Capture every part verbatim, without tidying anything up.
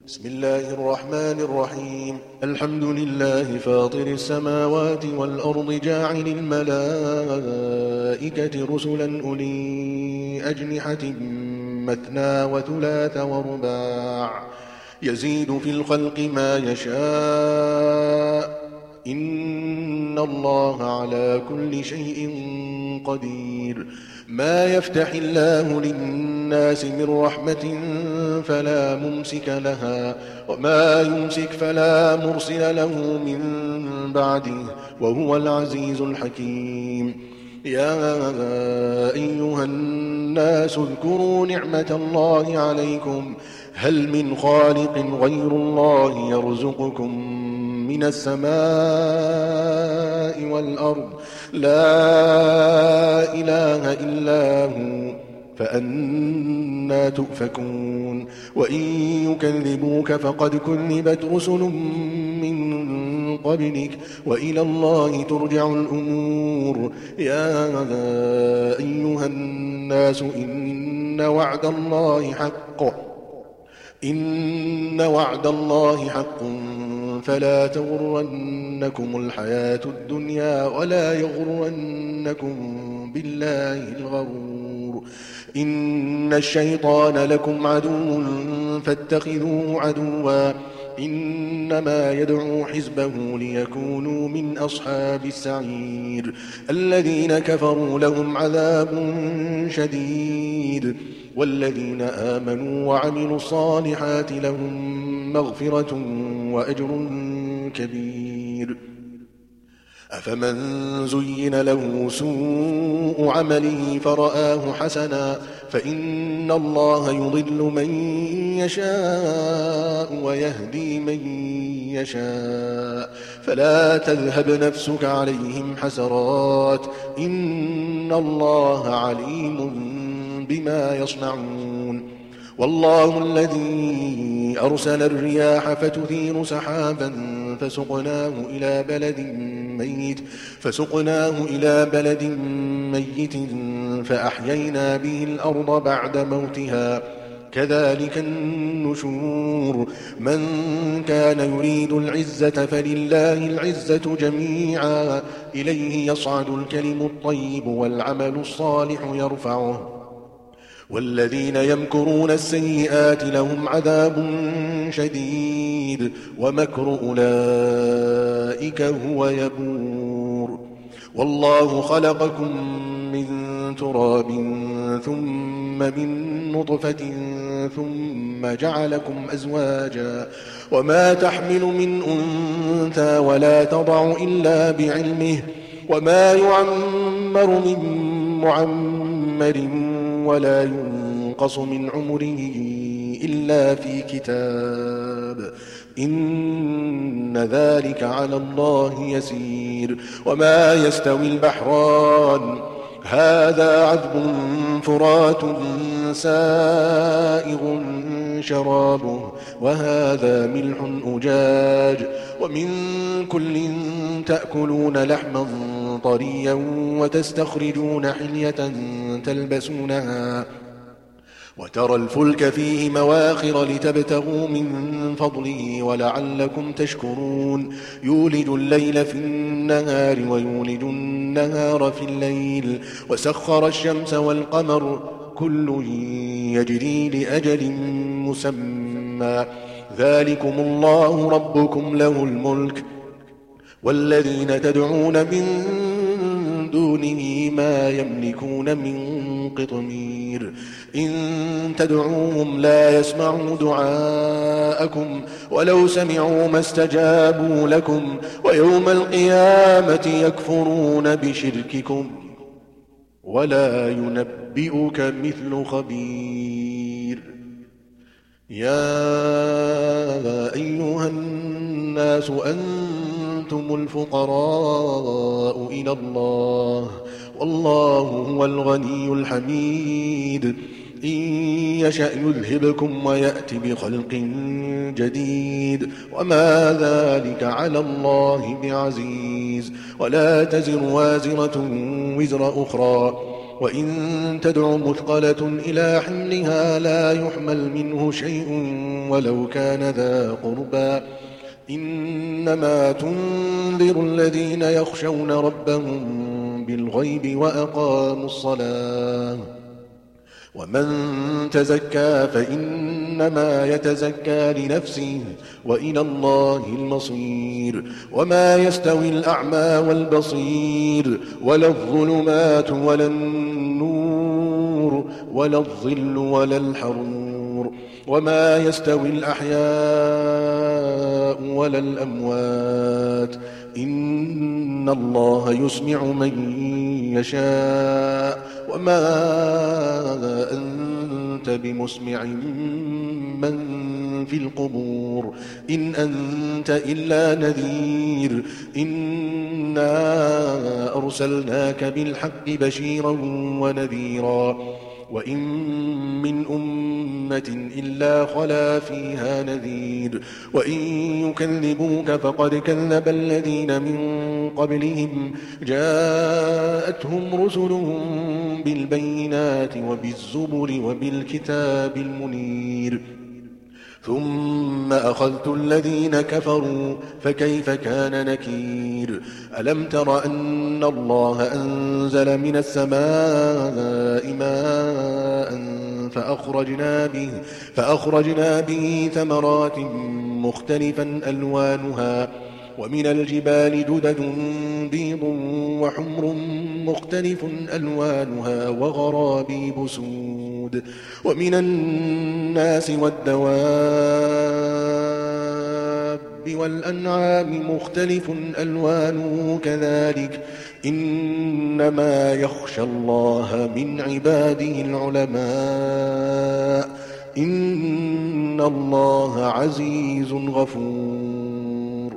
بسم الله الرحمن الرحيم. الحمد لله فاطر السماوات والأرض جاعل الملائكة رسلا أولي أجنحة مثنى وثلاث ورباع يزيد في الخلق ما يشاء إن الله على كل شيء قدير. ما يفتح الله للناس من رحمة فلا ممسك لها وما يمسك فلا مرسل له من بعده وهو العزيز الحكيم. يا أيها الناس اذكروا نعمة الله عليكم هل من خالق غير الله يرزقكم من السماء والأرض لا إله إلا هو فأنى تؤفكون. وإن يكذبوك فقد كذبت رسل من قبلك وإلى الله ترجع الأمور. يا أيها الناس إن وعد الله حق إن وعد الله حق فلا تغرنكم الحياة الدنيا ولا يغرنكم بالله الغرور. إن الشيطان لكم عدو فاتخذوه عدوا إنما يدعو حزبه ليكونوا من أصحاب السعير. الذين كفروا لهم عذاب شديد والذين آمنوا وعملوا الصالحات لهم مغفرة وأجر كبير. أفمن زين له سوء عمله فرآه حسنا فإن الله يضل من يشاء ويهدي من يشاء فلا تذهب نفسك عليهم حسرات إن الله عليم بما يصنعون. والله الذي أرسل الرياح فتثير سحابا فسقناه إلى بلد ميت فسقناه إلى بلد ميت فأحيينا به الأرض بعد موتها كذلك النشور. من كان يريد العزة فلله العزة جميعا إليه يصعد الكلم الطيب والعمل الصالح يرفعه والذين يمكرون السيئات لهم عذاب شديد ومكر أولئك هو يبور. والله خلقكم من تراب ثم من نطفة ثم جعلكم أزواجا وما تحمل من أنثى ولا تضع إلا بعلمه وما يعمر من معمر ولا ينقص من عمره إلا في كتاب إن ذلك على الله يسير. وما يستوي البحران هذا عذب فرات سائغ شرابه وهذا ملح أجاج ومن كل تأكلون لحما طريا وتستخرجون حلية تلبسونها وترى الفلك فيه مواخر لتبتغوا من فضله ولعلكم تشكرون. يولج الليل في النهار ويولج النهار في الليل وسخر الشمس والقمر كل يجري لأجل مسمى ذلكم الله ربكم له الملك والذين تدعون من دونه ما يملكون من قطمير. إن تدعوهم لا يسمعوا دعاءكم ولو سمعوا ما استجابوا لكم ويوم القيامة يكفرون بشرككم ولا ينبئك مثل خبير. يا أيها الناس أنتم الفقراء إلى الله والله هو الغني الحميد. إن يشأ يذهبكم ويأت بخلق جديد وما ذلك على الله بعزيز. ولا تزر وازرة وزر أخرى وإن تدع مثقلة إلى حملها لا يحمل منه شيء ولو كان ذا قربى إنما تنذر الذين يخشون ربهم بالغيب وأقاموا الصلاة ومن تزكى فإنما يتزكى لنفسه وإلى الله المصير وما يستوي الأعمى والبصير ولا الظلمات ولا النور ولا الظل ولا الحرور وما يستوي الأحياء ولا الأموات إن الله يسمع من يشاء وما أنت بمسمع من في القبور إن أنت إلا نذير إنا أرسلناك بالحق بشيرا ونذيرا وإن من أمة إلا خلا فيها نذير وإن يكذبوك فقد كذب الذين من قبلهم جاءتهم رسلهم بالبينات وبالزبر وبالكتاب المنير ثم أخذت الذين كفروا فكيف كان نكير ألم تر أن الله أنزل من السماء ماء فأخرجنا به, فأخرجنا به ثمرات مختلفا ألوانها ومن الجبال جدد بيض وحمر مختلف ألوانها وغرابيب سود ومن الناس والدواب والأنعام مختلف ألوانه كذلك إنما يخشى الله من عباده العلماء إن الله عزيز غفور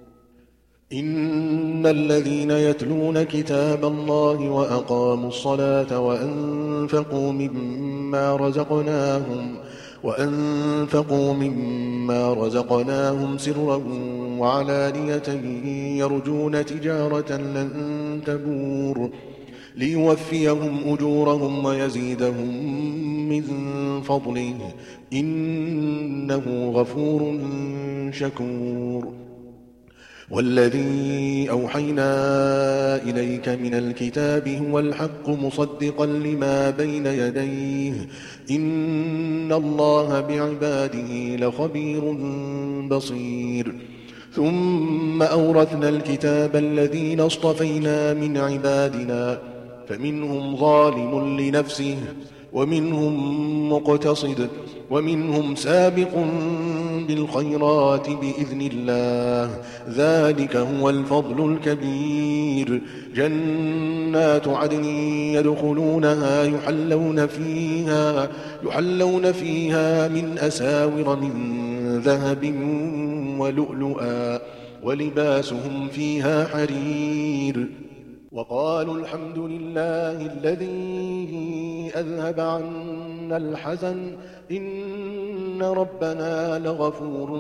إن الذين يتلون كتاب الله وأقاموا الصلاة وأنفقوا مما رزقناهم وأنفقوا مما رزقناهم سرا وعلانية يرجون تجارة لن تبور ليوفيهم أجورهم ويزيدهم من فضله إنه غفور شكور والذي أوحينا إليك من الكتاب هو الحق مصدقا لما بين يديه إن الله بعباده لخبير بصير ثم أورثنا الكتاب الذين اصطفينا من عبادنا فمنهم ظالم لنفسه ومنهم مقتصد ومنهم سابق بالخيرات بإذن الله ذلك هو الفضل الكبير جنات عدن يدخلونها يحلون فيها, يحلون فيها من أساور من ذهب ولؤلؤا ولباسهم فيها حرير وقالوا الحمد لله الذي أذهب عنا الحزن إن ربنا لغفور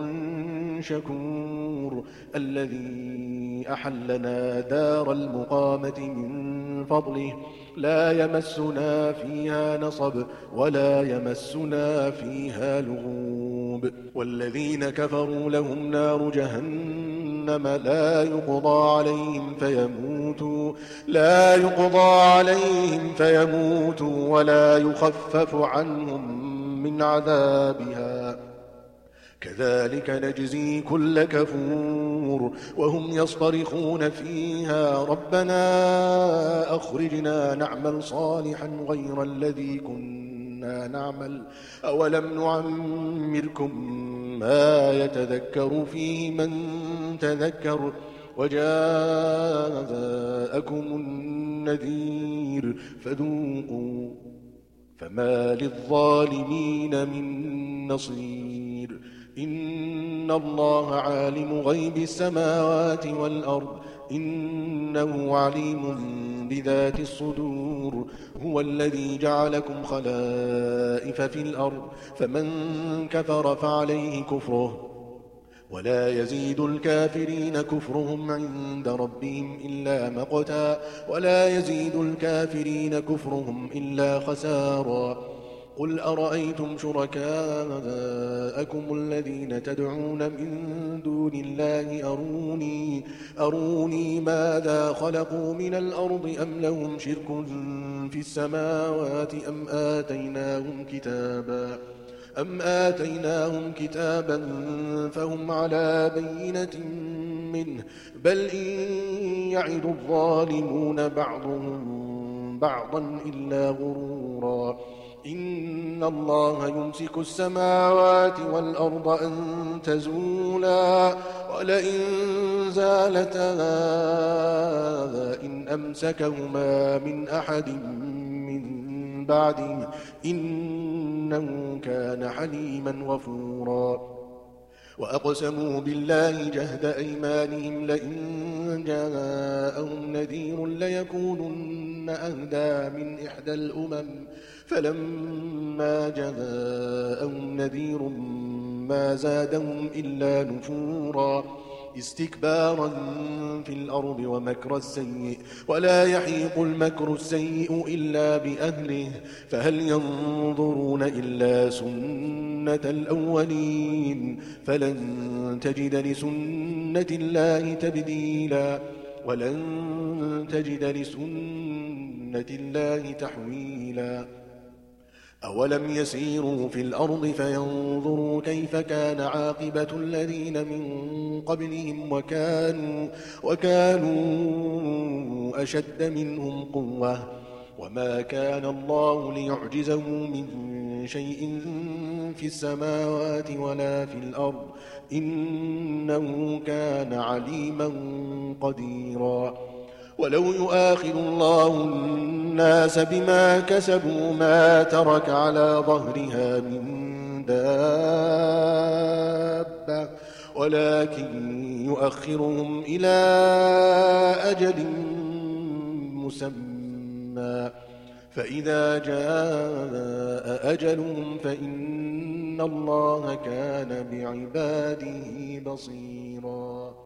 شكور الذي أحلنا دار المقامة من فضله لا يمسنا فيها نصب ولا يمسنا فيها لغوب والذين كفروا لهم نار جهنم لا يقضى عليهم فيموتوا لا يقضى عليهم فيموتوا ولا يخفف عنهم من عذابها كذلك نجزي كل كفور وهم يصطرخون فيها ربنا أخرجنا نعمل صالحا غير الذي كنا نعمل أولم نعمركم ما يتذكر فيه من تذكر وجاءكم النذير فذوقوا فما للظالمين من نصير إن الله عالم غيب السماوات والأرض إنه عليم بذات الصدور هو الذي جعلكم خلائف في الأرض فمن كفر فعليه كفره ولا يزيد الكافرين كفرهم عند ربهم إلا مقتا ولا يزيد الكافرين كفرهم إلا خسارا قل أرأيتم شركاءكم الذين تدعون من دون الله أروني, أروني ماذا خلقوا من الأرض أم لهم شرك في السماوات أم آتيناهم كتابا أم آتيناهم كتابا فهم على بينة منه بل إن يعد الظالمون بعضهم بعضا إلا غرورا إن الله يمسك السماوات والأرض أن تزولا ولئن زالتا إن أمسكهما من أحد من بعده إنه كان حليما غفورا وأقسموا بالله جهد أيمانهم لئن جاءهم نذير ليكونن أهدى من إحدى الأمم فلما جاءهم نذير ما زادهم إلا نفورا استكبارا في الأرض ومكر السيء ولا يحيق المكر السيء إلا بأهله فهل ينظرون إلا سنة الأولين فلن تجد لسنة الله تبديلا ولن تجد لسنة الله تحويلا أولم يسيروا في الأرض فينظروا كيف كان عاقبة الذين من قبلهم وكانوا, وكانوا أشد منهم قوة وما كان الله ليعجزه من شيء في السماوات ولا في الأرض إنه كان عليما قديرا ولو يؤاخذ الله الناس بما كسبوا ما ترك على ظهرها من دابة ولكن يؤخرهم إلى أجل مسمى فإذا جاء أجلهم فإن الله كان بعباده بصيرا